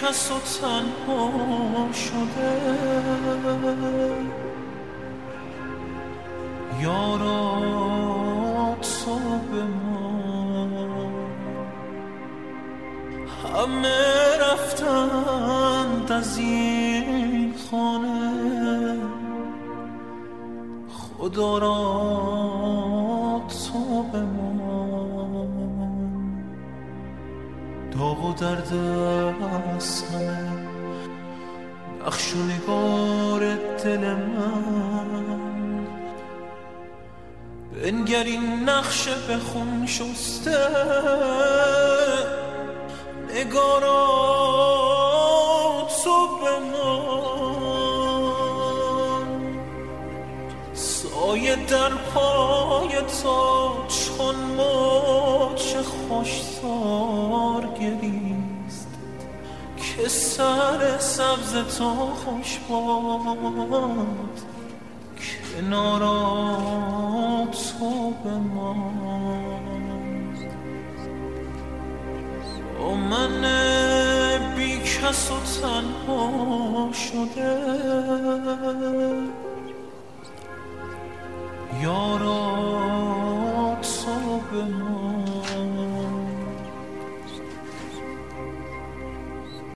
کس و تنها شده یارا تو به ما همه رفتند از این خانه خدا را تو به ما داغ و درد از همه نقش و نگار دل من بنگر این نقشه به خون شسته نگارا تو به من سایه در پای تا چون موج خوش‌زار گریست که سر سبز تو خوش باد کنارا تو به من و من بی کس و تنها شده یارا